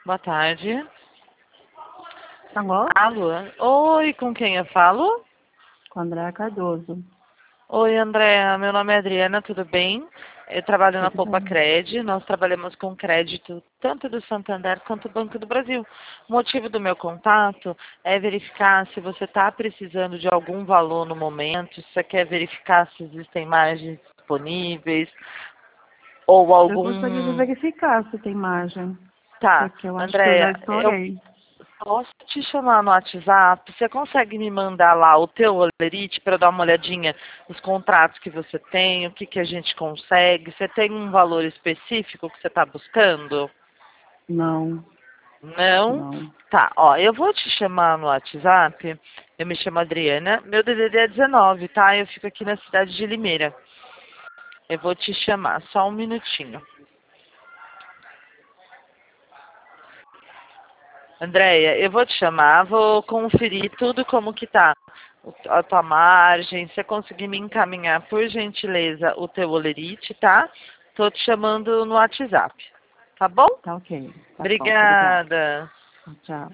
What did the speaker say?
Boa tarde. Alô? Alô? Oi, com quem eu falo? Com Andréa Cardoso. Oi, Andréa. Meu nome é Adriana, tudo bem? Eu trabalho na Tudo Poupa bem? Cred. Nós trabalhamos com crédito tanto do Santander quanto do Banco do Brasil. O motivo do meu contato é verificar se você está precisando de algum valor no momento, se você quer verificar se existem margens disponíveis ou Eu gostaria de algum... verificar se tem margem, Tá, porque eu acho que eu já Andréa, eu estourei. posso te chamar no WhatsApp? Você consegue me mandar lá o teu Olerite para eu dar uma olhadinha nos contratos que você tem, o que que a gente consegue? Você tem um valor específico que você está buscando? Não, Não? não. Tá, ó, eu vou te chamar no WhatsApp. Eu me chamo Adriana, meu DDD é 19, tá? Eu fico aqui na cidade de Limeira. Eu vou te chamar, só um minutinho. Andréia, eu vou te chamar, vou conferir tudo como que tá a tua margem, se você conseguir me encaminhar, por gentileza, o teu olerite, tá? Tô te chamando no WhatsApp, tá bom? Tá ok. Tá bom, obrigada. Obrigada. Tchau.